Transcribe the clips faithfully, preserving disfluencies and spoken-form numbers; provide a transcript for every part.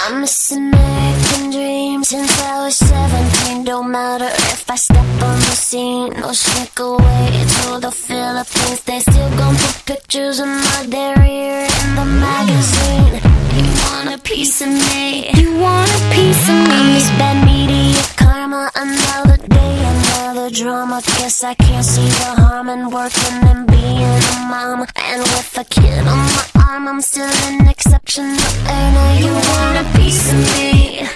I'm missing American dreams since I was seventeen. Don't matter if I step on the scene or sneak away to the Philippines. They still gon' put pictures of my derriere in the magazine. You want a piece of me? You want a piece of me? I'm this bad media karma. Another day, another drama. Guess I can't see the harm in working and being a mom. And with a kid on my arm, I'm still an exceptional earner. You want a piece of me?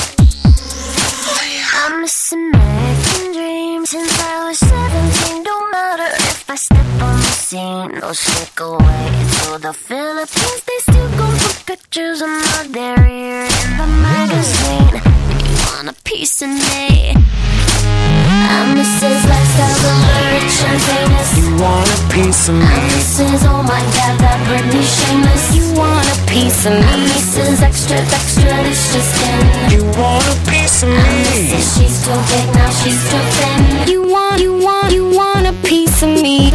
I'm missing American dreams since I was seventeen. Don't matter if I step on the scene or sneak away to the Philippines. They still gon' put pictures of my derriere in the magazine. You want a piece of me? I'm Missus Lifestyle, the rich and famous. You want a piece of me? I'm Missus Oh my God, that Britney shameless. You want a piece of me? I'm Missus Extra, extra, delicious skin. You want a piece of me? I'm Missus She's too big, now she's too thin. You want, you want, you want a piece of me?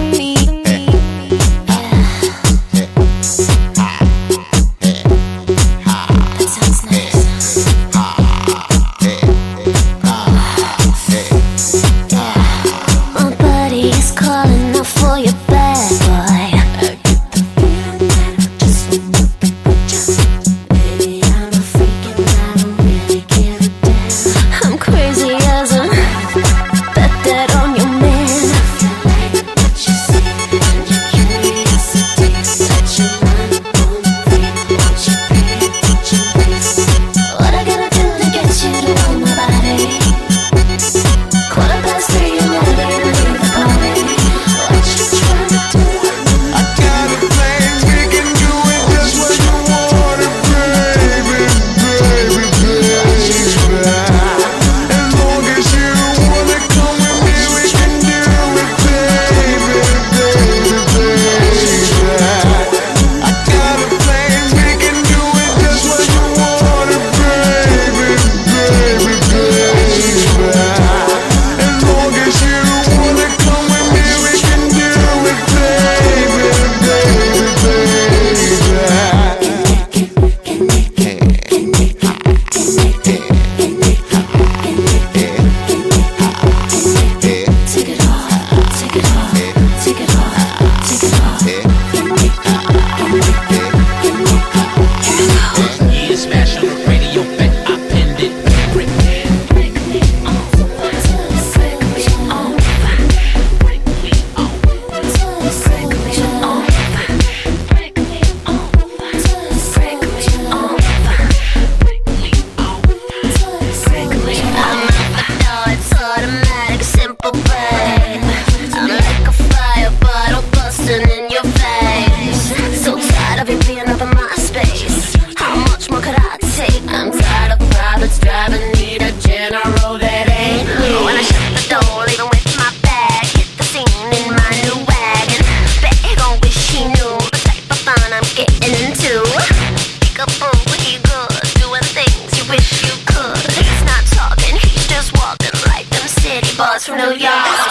From New York.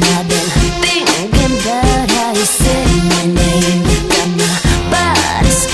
Body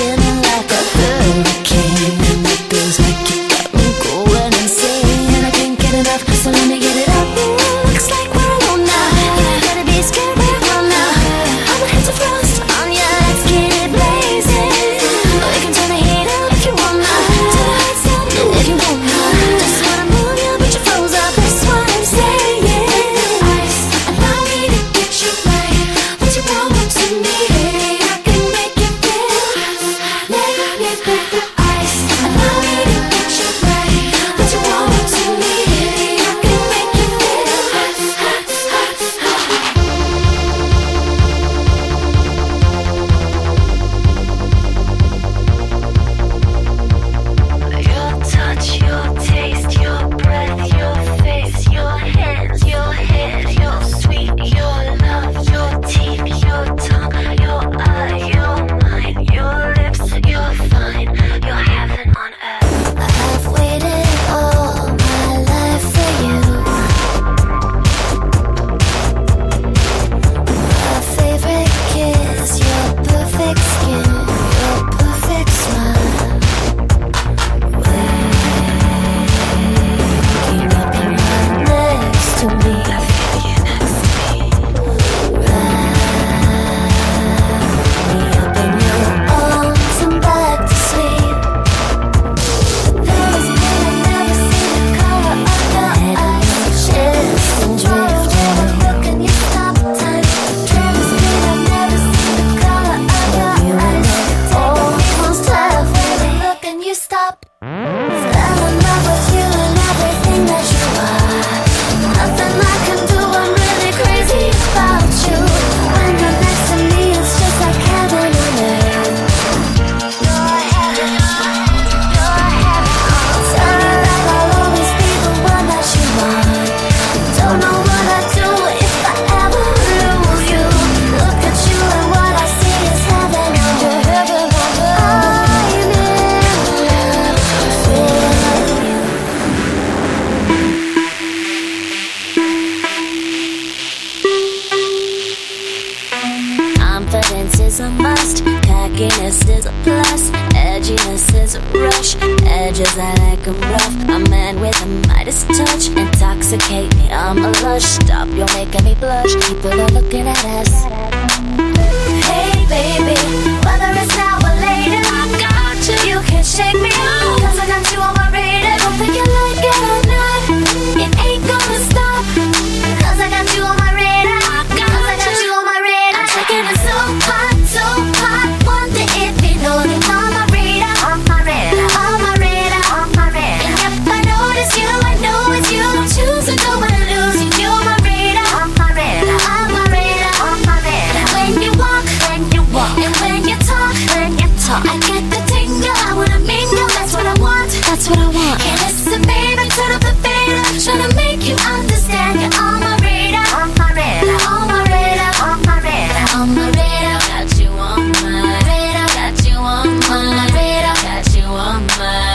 is a must, cockiness is a plus, edginess is a rush. Edges I like 'em rough, a man with a Midas touch. Intoxicate me, I'm a lush. Stop, you're making me blush. People are looking at us. Hey baby, whether it's now or later, I got you. You can't shake me off, 'cause I got you on my radar. Don't think you like it or not, it ain't gonna stop, 'cause I got you on my radar. Cause I got you on my radar. I'm checking it so hot, so hot. Wonder if you know that on my radar, on my radar, on my radar, on my radar. And if I notice you, I know it's you. Don't choose to go and lose you. You're my radar, on my radar, on my radar, on my radar. When you walk, when you walk, and when you talk, when you talk, I get the tingle. I wanna mingle. That's what I want. That's what I want. And listen, baby, turn up the fader. Tryna make you understand. You're on my radar, on my radar, on my radar, on my radar, on my radar. Got you on my radar. Got you on my radar. Got you on my.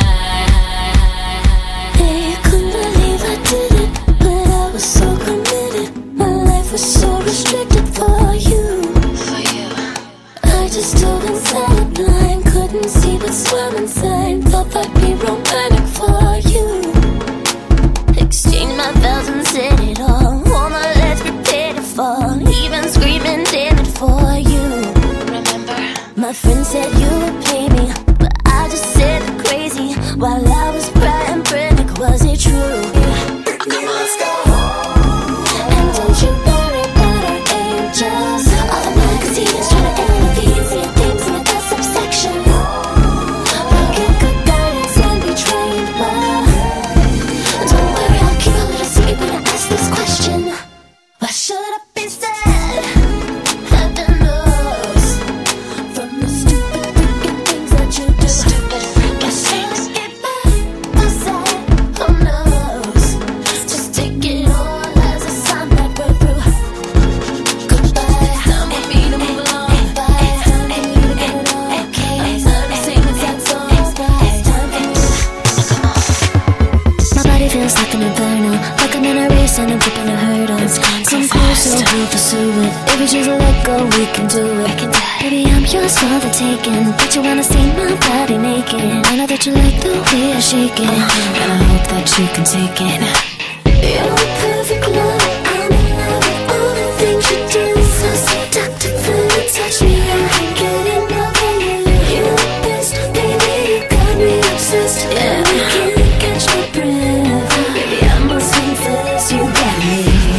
They couldn't believe I did it, but I was so committed. My life was so restricted for you. For you. I just dove inside a blind, couldn't see but swam inside. Thought I'd be romantic for you. Exchange my vows and said it all. Wanna let's prepare to fall. Even screaming, did it for you. Remember? My friend said you would pay me, but I just said crazy while I was crying, frantic. Was it true? Come on, let's go. And don't you worry about our angels. All the magazines trying to intervene, seeing things in the gossip section. We'll get good guidance and be trained well. Don't worry, I'll keep a little secret when I ask this question. Why should I be sad? Heaven knows. From the stupid freaking things that you do. Stupid freaking things. Get back or sad, who knows? Just take it all as a sign that we're through. Goodbye. It's time for me to move along. It's time for me to get it on. I'm tired of singing sad songs. It's time for me. Come on. My body feels like an inferno, like I'm in a race and I'm flipping a hurdle. It's going so fast, so we'll pursue it. If we choose to let go, we can do it. Baby, I'm yours for the taking, but you wanna see my body naked. I know that you like the way I shake it, and I hope that you can take it. You're a perfect love, I'm in love with all the things you do. So seductive when you touch me, I can't get enough of you. You're the best, baby, you got me obsessed. Yeah, I can't catch my breath. Baby, I'm a swing for this, you got me.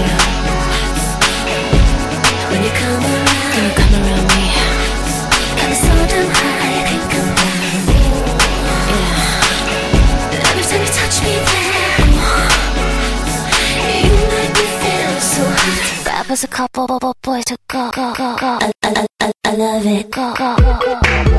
When you come around, when you come around me, got me so damn high, I can't come down. Yeah. Every time you touch me there, you make me feel so hot. Grab us a couple boys to go, go, go, go. I, I, I, I love it. Go, go, go, go.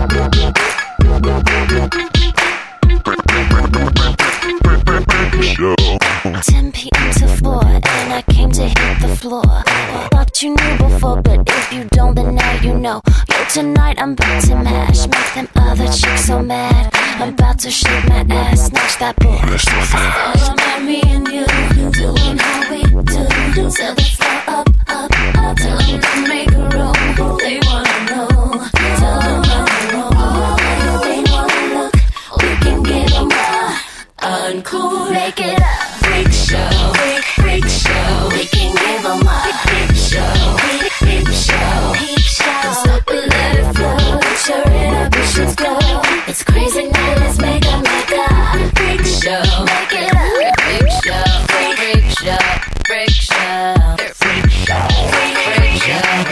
ten p.m. to four, and I came to hit the floor. Thought you knew before, but if you don't, then now you know. Yo, tonight I'm about to mash, make them other chicks so mad. I'm about to shake my ass, snatch that boy. All about me and you, doing how we do. Set the floor up, up, up. Tell them to make a roll, they wanna know. Tell them how to roll, they wanna look. We can give them more. Uncool, make it up. Freak show, freak, freak show. We can give them a peep show, peep, peep show, peep show. Don't stop it, let it flow. Let your inhibitions go. It's crazy now, let's make a make a freak show. Make it up. Freak show, freak, freak show, freak show, freak show, freak, freak show.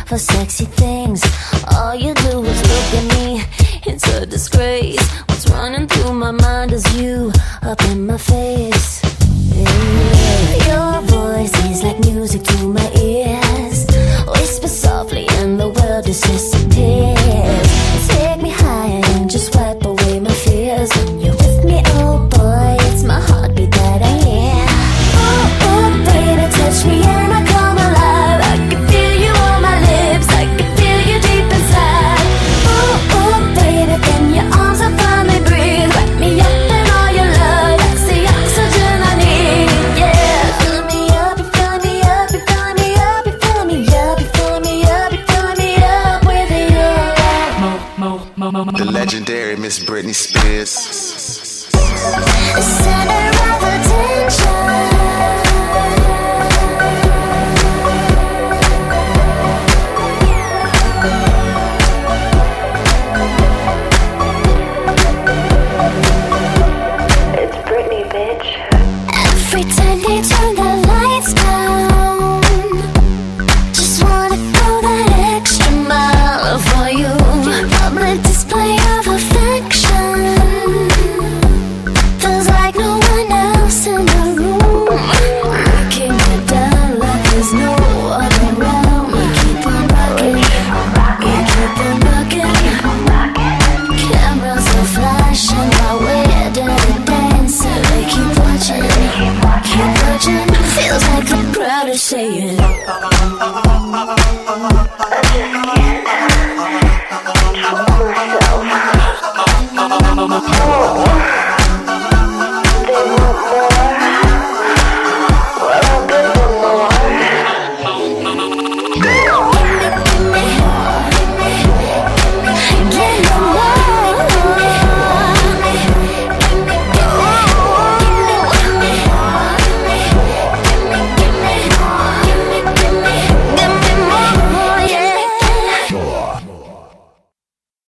for sexy things. All you do is look at me, it's a disgrace. What's running through my mind is you up in my face. Yeah. Your voice is like music to my ears. Whisper softly and the world just disappears. Take me higher and just wipe away my fears. When you're with me, oh boy, it's my heartbeat that I hear. Oh, oh, baby, touch me and I come alive. I can feel you on my lips, I can feel you deep inside. Oh, oh, baby, then your arms will finally breathe. Wrap me up in all your love, that's the oxygen I need. Yeah, fill me up, you fill me up, you fill me up, you fill me up, you fill me up, you fill me up with your love. The legendary Miss Britney Spears. Saturday